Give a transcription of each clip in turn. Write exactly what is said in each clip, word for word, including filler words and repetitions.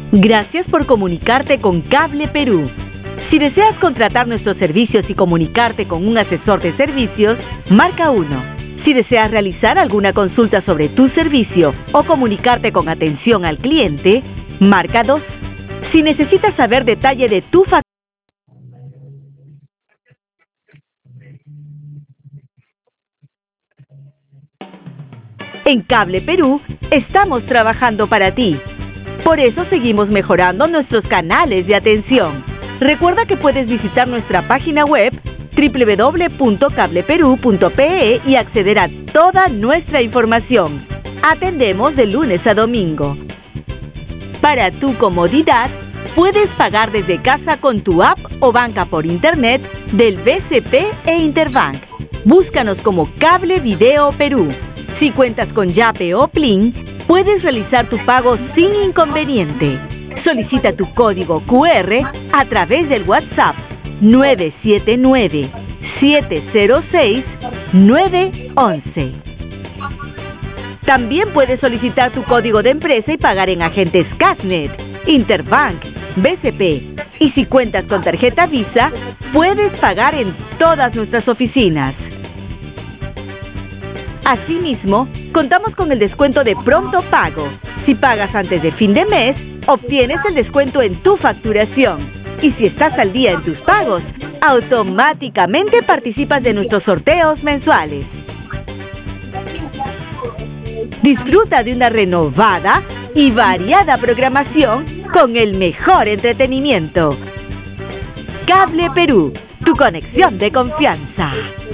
Gracias por comunicarte con Cable Perú. Si deseas contratar nuestros servicios y comunicarte con un asesor de servicios, marca uno. Si deseas realizar alguna consulta sobre tu servicio o comunicarte con atención al cliente, marca dos. Si necesitas saber detalle de tu factura, en Cable Perú estamos trabajando para ti. Por eso seguimos mejorando nuestros canales de atención. Recuerda que puedes visitar nuestra página web doble u doble u doble u punto cable perú punto pe e y acceder a toda nuestra información. Atendemos de lunes a domingo. Para tu comodidad, puedes pagar desde casa con tu app o banca por internet del B C P e Interbank. Búscanos como Cable Video Perú. Si cuentas con Yape o Plin, puedes realizar tu pago sin inconveniente. Solicita tu código cu erre a través del WhatsApp nueve siete nueve, siete cero seis, nueve once. También puedes solicitar tu código de empresa y pagar en agentes Casnet, Interbank, B C P. Y si cuentas con tarjeta Visa, puedes pagar en todas nuestras oficinas. Asimismo, contamos con el descuento de pronto pago. Si pagas antes de fin de mes, obtienes el descuento en tu facturación. Y si estás al día en tus pagos, automáticamente participas de nuestros sorteos mensuales. Disfruta de una renovada y variada programación con el mejor entretenimiento. Cable Perú, tu conexión de confianza.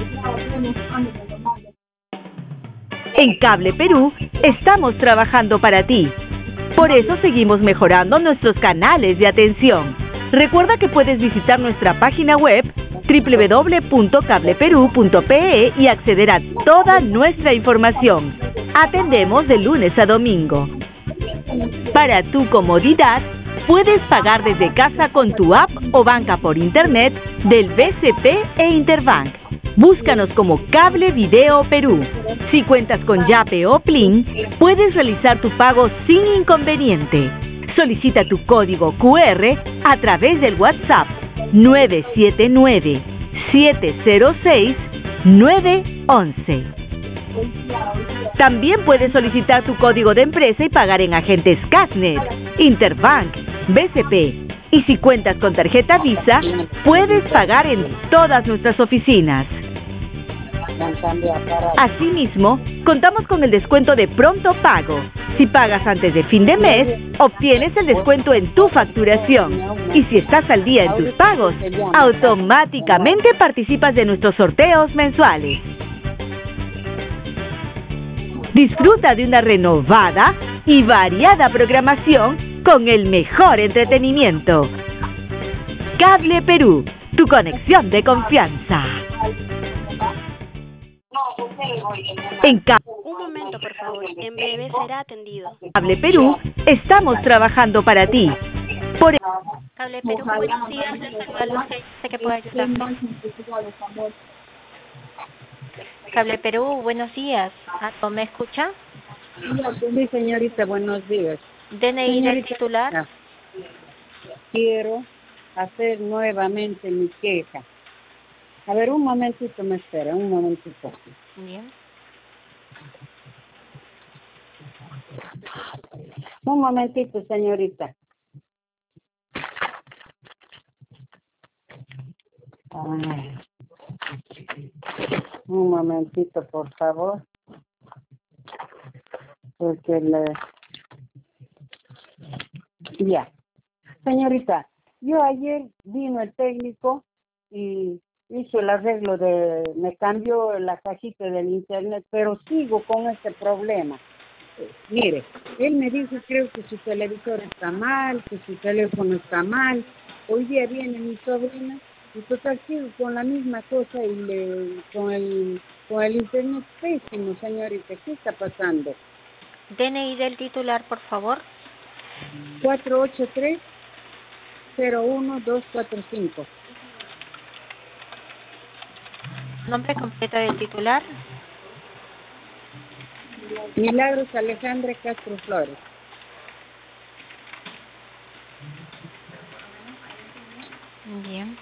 En Cable Perú estamos trabajando para ti. Por eso seguimos mejorando nuestros canales de atención. Recuerda que puedes visitar nuestra página web doble u doble u doble u punto cable perú punto pe e y acceder a toda nuestra información. Atendemos de lunes a domingo. Para tu comodidad, puedes pagar desde casa con tu app o banca por internet del B C P e Interbank. Búscanos como Cable Video Perú. Si cuentas con Yape o Plin, puedes realizar tu pago sin inconveniente. Solicita tu código cu erre a través del WhatsApp nueve siete nueve, siete cero seis, nueve once. También puedes solicitar tu código de empresa y pagar en agentes Casnet, Interbank, B C P. Y si cuentas con tarjeta Visa, puedes pagar en todas nuestras oficinas. Asimismo, contamos con el descuento de pronto pago. Si pagas antes de fin de mes, obtienes el descuento en tu facturación. Y si estás al día en tus pagos, automáticamente participas de nuestros sorteos mensuales. Disfruta de una renovada y variada programación con el mejor entretenimiento. Cable Perú, tu conexión de confianza. En Ca- Un momento, por favor. En breve será atendido. Cable Perú estamos trabajando para ti. Por Cable Perú, buenos días. Les saluda Lucia. Sé que puedo ayudarme. Cable Perú, buenos días. ¿Ah, ¿Me escucha? Sí, señorita, buenos días. D N I del titular. Quiero hacer nuevamente mi queja. A ver, un momentito, me espera, un momentito. Bien. Un momentito, señorita. Ay. Un momentito, por favor. Porque le... Ya. Señorita, yo ayer vino el técnico y hizo el arreglo de... Me cambió la cajita del internet, pero sigo con este problema. Eh, mire, él me dijo, creo que su televisor está mal, que su teléfono está mal. Hoy día viene mi sobrina y total sigo con la misma cosa y le, con el con el internet pésimo, señorita. ¿Qué está pasando? D N I del titular, por favor. cuatro ocho tres, cero uno dos cuatro cinco. Nombre completo del titular. Milagros Alejandra Castro Flores. Bien.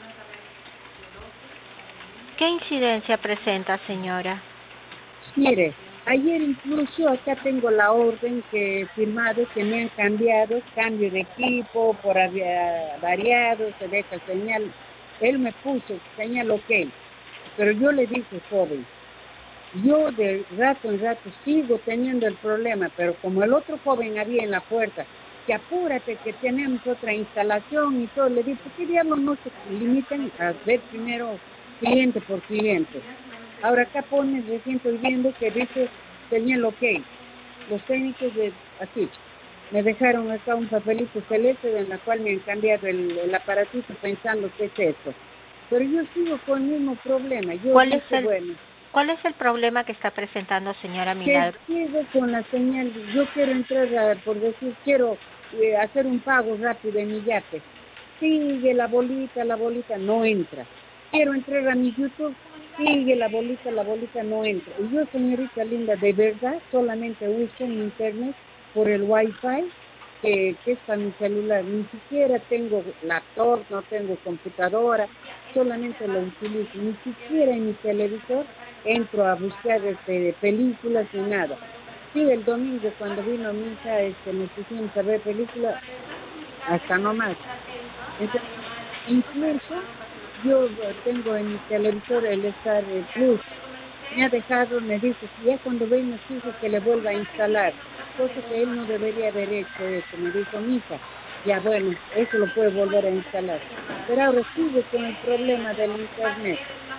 ¿Qué incidencia presenta, señora? Mire, ayer incluso acá tengo la orden que he firmado que me han cambiado, cambio de equipo, por avia- variado, se deja señal. Él me puso señal ok, pero yo le dije, joven, yo de rato en rato sigo teniendo el problema, pero como el otro joven había en la puerta, que apúrate que tenemos otra instalación y todo, le dije, ¿por qué diablos no se limitan a ver primero cliente por cliente? Ahora acá pone, recién estoy viendo que dice señal ok. Los técnicos de así me dejaron acá un papelito celeste en la cual me han cambiado el, el aparatito pensando que es eso. Pero yo sigo con el mismo problema. Yo ¿Cuál dije, es el, bueno, ¿Cuál es el problema que está presentando, señora que Milagro? sigo con la señal. Yo quiero entrar, a, por decir, quiero eh, hacer un pago rápido en mi yate. Sigue la bolita, la bolita no entra. Quiero entrar a mi YouTube, sigue la bolita, la bolita no entra. Y yo, señorita linda, de verdad solamente uso mi internet por el Wi-Fi, que, que es para mi celular. Ni siquiera tengo laptop, no tengo computadora, solamente lo utilizo. Ni siquiera en mi televisor entro a buscar este, películas ni nada. Sí, el domingo cuando vino mi hija, este, nos pusimos a ver películas, hasta no más. Entonces, incluso yo tengo en mi televisor el Star Plus. Me ha dejado, me dice, que ya cuando venga su hijo que le vuelva a instalar, cosa que él no debería haber hecho eso. Me dijo, mi hija, ya bueno, eso lo puede volver a instalar. Pero ahora sigue con el problema del internet.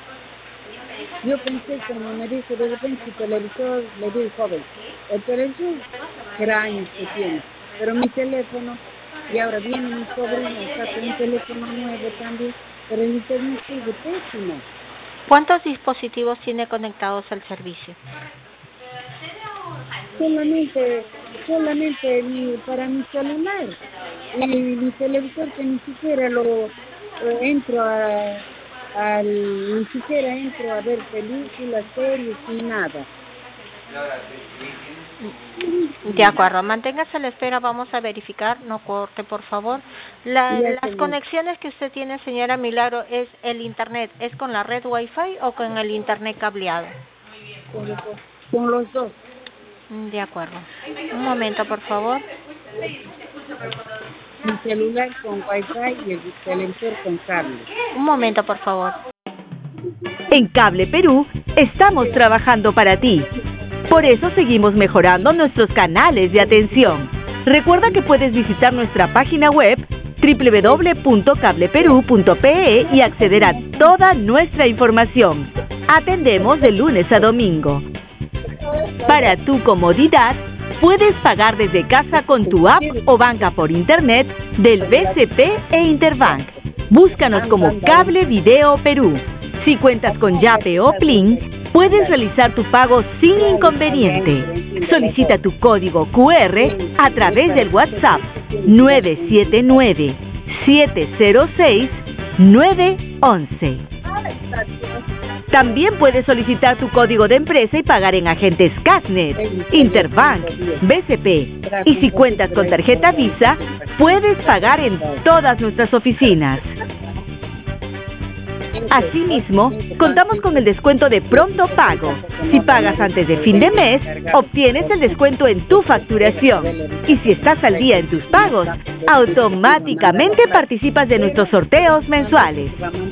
Yo pensé, como me dice, de repente su televisor, le digo, joven, el televisor será años que tiene, pero mi teléfono, y ahora viene mi sobrino, está con un teléfono nuevo también, pero el internet sigue pésimo. ¿Cuántos dispositivos tiene conectados al servicio? Solamente, solamente mi, para mi celular, y mi televisor que ni siquiera lo eh, entro a, al, ni siquiera entro a ver películas, series, ni nada. De acuerdo, manténgase a la espera, vamos a verificar, no corte por favor. La, Ya, las señor. conexiones que usted tiene, señora Milagro, ¿es el internet, es con la red Wi-Fi o con el internet cableado? Con los dos. Con los dos. De acuerdo. Un momento, por favor. Mi celular con Wi-Fi y el televisor con cable. Un momento, por favor. En Cable Perú estamos trabajando para ti. Por eso seguimos mejorando nuestros canales de atención. Recuerda que puedes visitar nuestra página web doble u doble u doble u punto cable perú punto pe e y acceder a toda nuestra información. Atendemos de lunes a domingo. Para tu comodidad, puedes pagar desde casa con tu app o banca por internet del B C P e Interbank. Búscanos como Cable Video Perú. Si cuentas con Yape o Plin, puedes realizar tu pago sin inconveniente. Solicita tu código cu erre a través del WhatsApp nueve siete nueve, siete cero seis, nueve once. También puedes solicitar tu código de empresa y pagar en agentes Casnet, Interbank, B C P. Y si cuentas con tarjeta Visa, puedes pagar en todas nuestras oficinas. Asimismo, contamos con el descuento de pronto pago. Si pagas antes de fin de mes, obtienes el descuento en tu facturación. Y si estás al día en tus pagos, automáticamente participas de nuestros sorteos mensuales.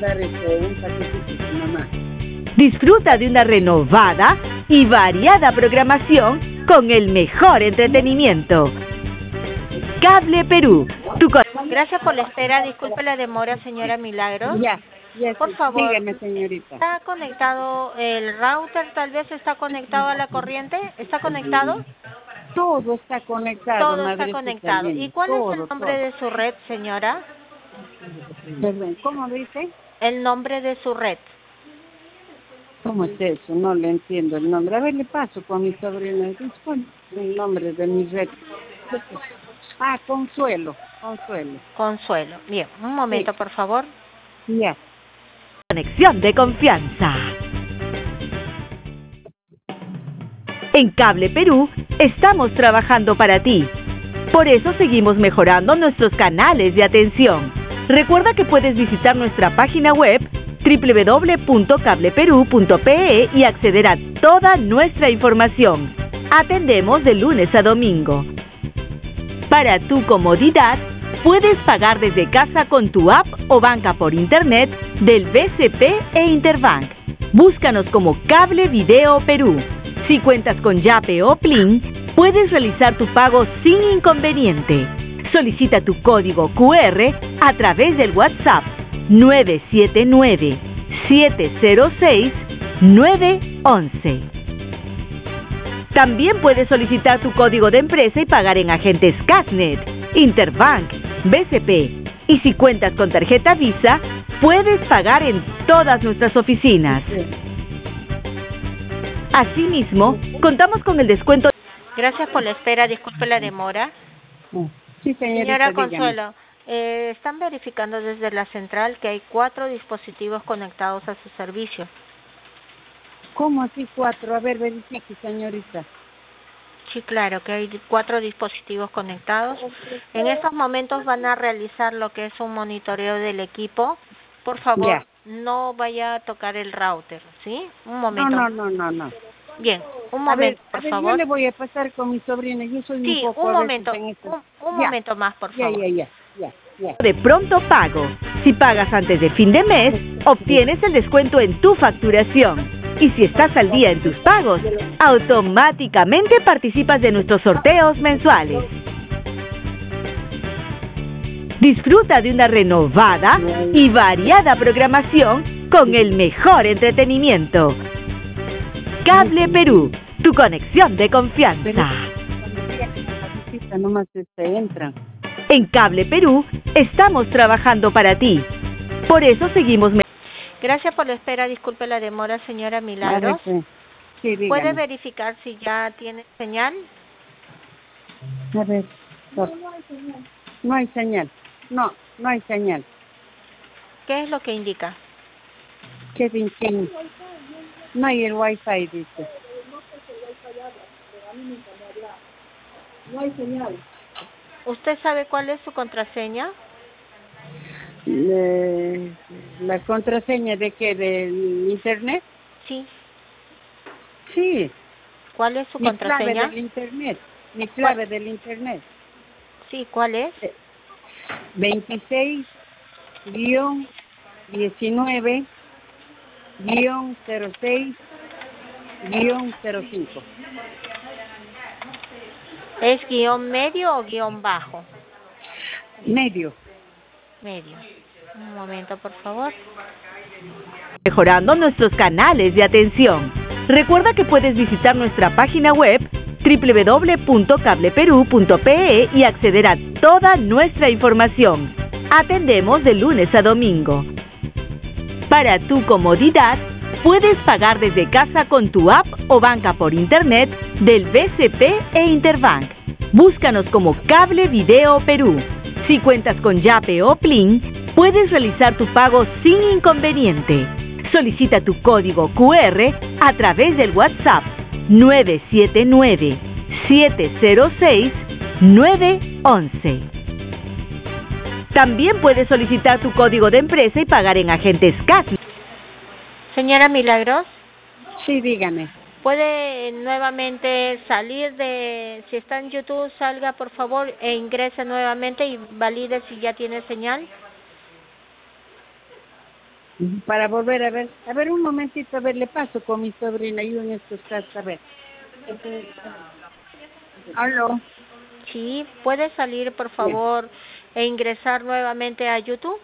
Disfruta de una renovada y variada programación con el mejor entretenimiento. Cable Perú. Tu co- Gracias por la espera, disculpe la demora, señora Milagros. Ya, ya. Por favor. Dígame, señorita. ¿Está conectado el router? Tal vez está conectado a la corriente. ¿Está conectado? Todo está conectado. Todo está madrecita conectado. linda. ¿Y cuál Todo, es el nombre todo. de su red, señora? Perdón, ¿cómo dice? El nombre de su red. ¿Cómo es eso? No le entiendo el nombre. A ver, le paso con mi sobrina. ¿Cuál es el nombre de mi red? Ah, Consuelo. Consuelo. Consuelo. Bien, un momento, Sí. por favor. Ya. Conexión de confianza. En Cable Perú estamos trabajando para ti. Por eso seguimos mejorando nuestros canales de atención. Recuerda que puedes visitar nuestra página web doble u doble u doble u punto cable perú punto pe e y acceder a toda nuestra información. Atendemos de lunes a domingo. Para tu comodidad, puedes pagar desde casa con tu app o banca por internet del B C P e Interbank. Búscanos como Cable Video Perú. Si cuentas con Yape o Plin, puedes realizar tu pago sin inconveniente. Solicita tu código cu erre a través del WhatsApp nueve siete nueve, siete cero seis, nueve once. También puedes solicitar tu código de empresa y pagar en agentes Casnet, Interbank, B C P. Y si cuentas con tarjeta Visa, puedes pagar en todas nuestras oficinas. Asimismo, contamos con el descuento. Gracias por la espera, disculpe la demora. Sí, señorita, Señora dígame. Consuelo, eh, están verificando desde la central que hay cuatro dispositivos conectados a su servicio. ¿Cómo así cuatro? A ver, verifique, señorita. Sí, claro, que hay cuatro dispositivos conectados. En estos momentos van a realizar lo que es un monitoreo del equipo. Por favor, Ya. no vaya a tocar el router, ¿sí? Un No, momento. no, no, no, no. Bien, un A ver, momento, a por ver, favor. yo le voy a pasar con mi sobrina. Yo soy Sí, un poco un a veces momento, en esto. un, un Ya. momento más, por Ya, favor. ya, ya, ya, ya. De pronto pago. Si pagas antes de fin de mes, obtienes el descuento en tu facturación. Y si estás al día en tus pagos, automáticamente participas de nuestros sorteos mensuales. Disfruta de una renovada y variada programación con el mejor entretenimiento. Cable Perú, tu conexión de confianza. Nomás este, entran. En Cable Perú estamos trabajando para ti. Por eso seguimos. me- Gracias por la espera, disculpe la demora, señora Milagros. A ver, sí. Sí, dígame. ¿Puede verificar si ya tiene señal? A ver, no. No hay señal. No, no hay señal. ¿Qué es lo que indica? ¿Qué dicen? No hay el wifi, dice. No hay señal. ¿Usted sabe cuál es su contraseña? Eh, ¿La contraseña de qué? ¿Del internet? Sí. Sí. ¿Cuál es su Mi clave contraseña? del internet. Mi clave del internet. Sí, ¿cuál es? veintiséis guión diecinueve guión cero seis guión cero cinco. ¿Es guión medio o guión bajo? Medio. Medio. Un momento, por favor. Mejorando nuestros canales de atención. Recuerda que puedes visitar nuestra página web doble u doble u doble u punto cable perú punto pe e y acceder a toda nuestra información. Atendemos de lunes a domingo. Para tu comodidad, puedes pagar desde casa con tu app o banca por internet del B C P e Interbank. Búscanos como Cable Video Perú. Si cuentas con Yape o Plin, puedes realizar tu pago sin inconveniente. Solicita tu código cu erre a través del WhatsApp nueve siete nueve, siete cero seis, nueve once. También puedes solicitar tu código de empresa y pagar en agentes Casnet. Señora Milagros, Sí, dígame. ¿puede nuevamente salir de... Si está en YouTube, salga por favor e ingrese nuevamente y valide si ya tiene señal? Para volver a ver. A ver, un momentito, a ver, le paso con mi sobrina. Yo en estos casos, a ver. Aló. Sí, ¿puede salir por favor e ingresar nuevamente a YouTube?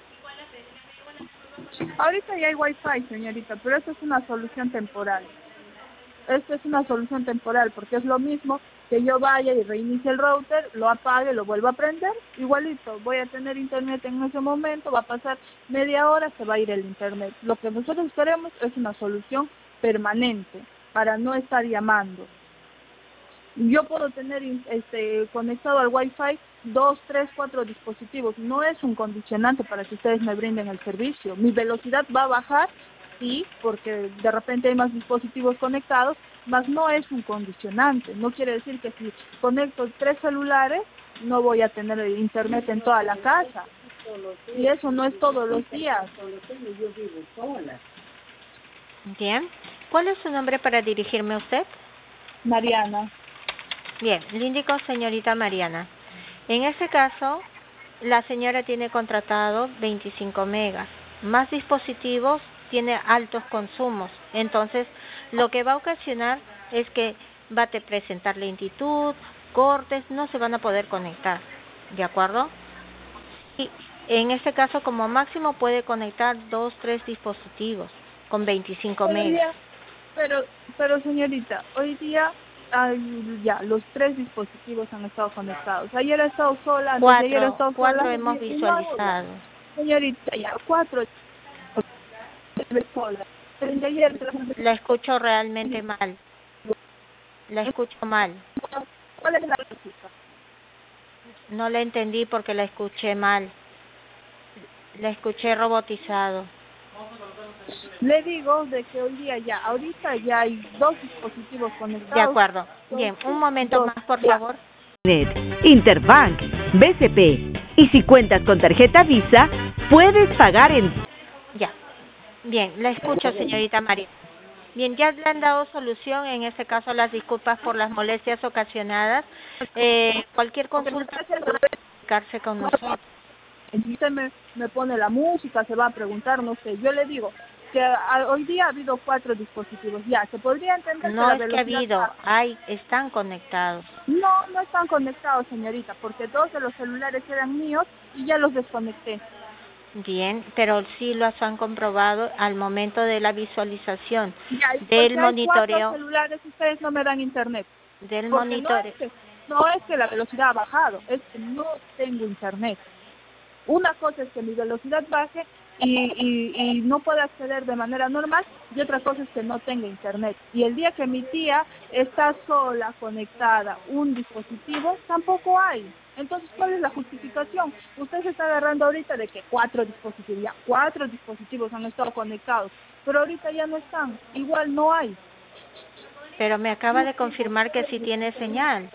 Ahorita ya hay wifi, señorita, pero eso es una solución temporal. Esto es una solución temporal porque es lo mismo que yo vaya y reinicie el router, lo apague, lo vuelva a prender, igualito, voy a tener internet en ese momento, va a pasar media hora, se va a ir el internet. Lo que nosotros queremos es una solución permanente para no estar llamando. Yo puedo tener este conectado al wifi dos, tres, cuatro dispositivos, no es un condicionante para que ustedes me brinden el servicio. Mi velocidad va a bajar, sí, porque de repente hay más dispositivos conectados, mas no es un condicionante. No quiere decir que si conecto tres celulares no voy a tener internet en toda la casa. Y eso no es todos los días. Yo vivo sola. Bien. ¿Cuál es su nombre para dirigirme a usted? Mariana. Bien, le indico señorita Mariana. En este caso, la señora tiene contratado veinticinco megas. Más dispositivos tiene altos consumos. Entonces, lo que va a ocasionar es que va a te presentar lentitud, cortes, no se van a poder conectar. ¿De acuerdo? Y en este caso, como máximo, puede conectar dos, tres dispositivos con veinticinco Hoy megas. día, pero, pero señorita, hoy día hay ya los tres dispositivos han estado conectados. Ayer he estado sola, antes de ayer he Cuatro, estado cuatro sola. hemos y- y no- visualizado. Señorita, ya cuatro sola. Desde ayer, La escucho realmente mal. La escucho mal. ¿cuál es la lógica? No la entendí porque la escuché mal. La escuché robotizado. Le digo de que hoy día ya, ahorita ya hay dos dispositivos conectados. De acuerdo. Bien, un momento dos, más, por ya. favor. Interbank, B C P. Y si cuentas con tarjeta Visa, puedes pagar en... Ya. Bien, la escucho, señorita María. Bien, ya le han dado solución, en este caso las disculpas por las molestias ocasionadas. Eh, cualquier consulta puede comunicarse con nosotros. Usted me, me pone la música, se va a preguntar, no sé. Yo le digo que a- hoy día ha habido cuatro dispositivos. Ya, se podría entender No que es la que ha velocidad habido, baja. hay, están conectados. No, no están conectados, señorita, porque dos de los celulares eran míos y ya los desconecté. Bien, pero sí lo han comprobado al momento de la visualización Ya, y porque del hay monitoreo, cuatro celulares, ustedes no me dan internet. del Porque no monitoreo. es, que, no es que la velocidad ha bajado, es que no tengo internet. Una cosa es que mi velocidad baje y, y, y no pueda acceder de manera normal, y otra cosa es que no tenga internet. Y el día que mi tía está sola, conectada, un dispositivo, tampoco hay. Entonces, ¿cuál es la justificación? Usted se está agarrando ahorita de que cuatro dispositivos, ya cuatro dispositivos han estado conectados, pero ahorita ya no están, igual no hay. Pero me acaba de confirmar que sí tiene señal.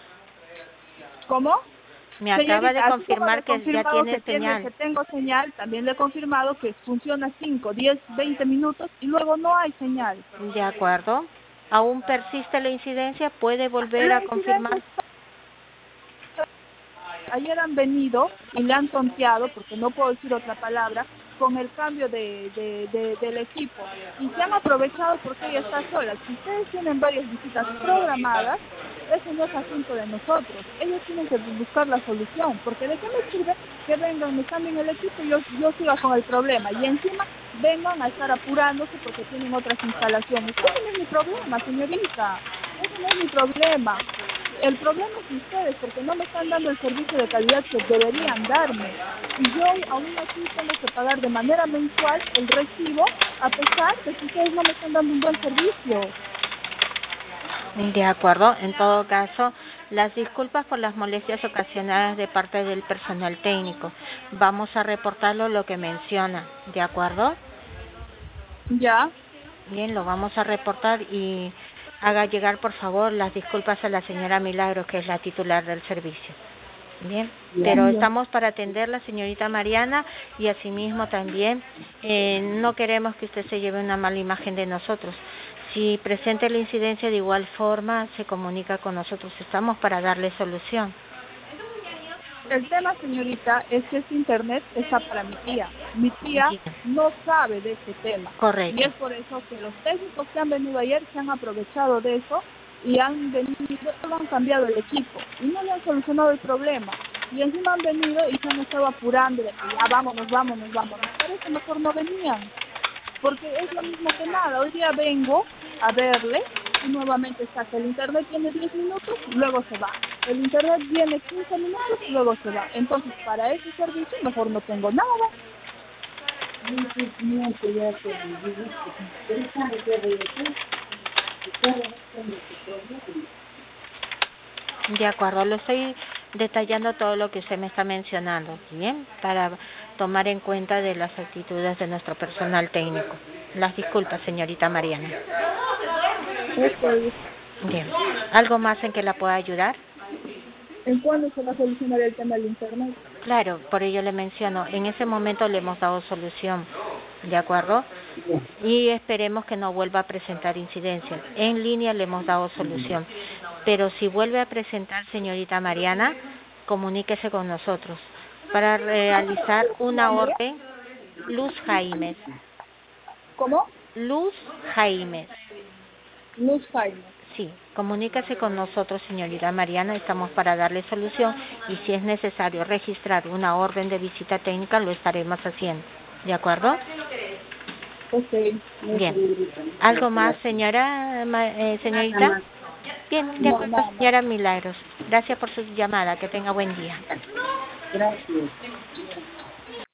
¿Cómo? Me acaba de Señorita, así como confirmar le he que ya confirmado tiene que, tiene, señal. que tengo señal, también le he confirmado que funciona cinco, diez, veinte minutos y luego no hay señal. De acuerdo. ¿Aún persiste la incidencia? ¿Puede volver La a confirmar? incidencia está- Ayer han venido y le han tonteado, porque no puedo decir otra palabra, con el cambio de, de, de- del equipo. Y se han aprovechado porque ella está sola. Si ustedes tienen varias visitas programadas, eso no es asunto de nosotros. Ellos tienen que buscar la solución, porque ¿de qué me sirve que vengan, me cambien el equipo y yo, yo siga con el problema? Y encima vengan a estar apurándose porque tienen otras instalaciones. Eso no es mi problema, señorita. Eso no es mi problema. El problema es de ustedes, porque no me están dando el servicio de calidad que deberían darme. Y yo aún así tengo que pagar de manera mensual el recibo, a pesar de que ustedes no me están dando un buen servicio. De acuerdo. En todo caso, las disculpas por las molestias ocasionadas de parte del personal técnico. Vamos a reportarlo lo que menciona. ¿De acuerdo? Ya. Bien, lo vamos a reportar y haga llegar, por favor, las disculpas a la señora Milagros, que es la titular del servicio. Bien, pero estamos para atenderla, señorita Mariana, y asimismo también eh, no queremos que usted se lleve una mala imagen de nosotros. Si presente la incidencia, de igual forma se comunica con nosotros. Estamos para darle solución. El tema, señorita, es que este internet está para mi tía. Mi tía no sabe de este tema. Correcto. Y es por eso que los técnicos que han venido ayer se han aprovechado de eso y han venido, solo han cambiado el equipo y no le han solucionado el problema. Y encima han venido y se han estado apurando de que ya vámonos, vámonos, vámonos. Parece mejor no venían, porque es lo mismo que nada. Hoy día vengo a verle y nuevamente está que el internet tiene diez minutos, luego se va. El internet viene quince minutos, luego se va. Entonces, para ese servicio mejor no tengo nada. De acuerdo, lo estoy detallando todo lo que usted me está mencionando, ¿bien? Para tomar en cuenta de las actitudes de nuestro personal técnico. Las disculpas, señorita Mariana. Okay. Bien. ¿Algo más en que la pueda ayudar? ¿En cuándo se va a solucionar el tema del internet? Claro, por ello le menciono, en ese momento le hemos dado solución, ¿de acuerdo? Y esperemos que no vuelva a presentar incidencias. En línea le hemos dado solución, pero si vuelve a presentar, señorita Mariana, comuníquese con nosotros para realizar una orden. Luz Jaimes. ¿Cómo? Luz Jaimes. Luz Jaime. Sí, comuníquese con nosotros, señorita Mariana, estamos para darle solución y si es necesario registrar una orden de visita técnica, lo estaremos haciendo. ¿De acuerdo? Ok. Bien. ¿Algo más, señora, eh, señorita? Bien, de acuerdo, señora Milagros. Gracias por su llamada. Que tenga buen día. Gracias.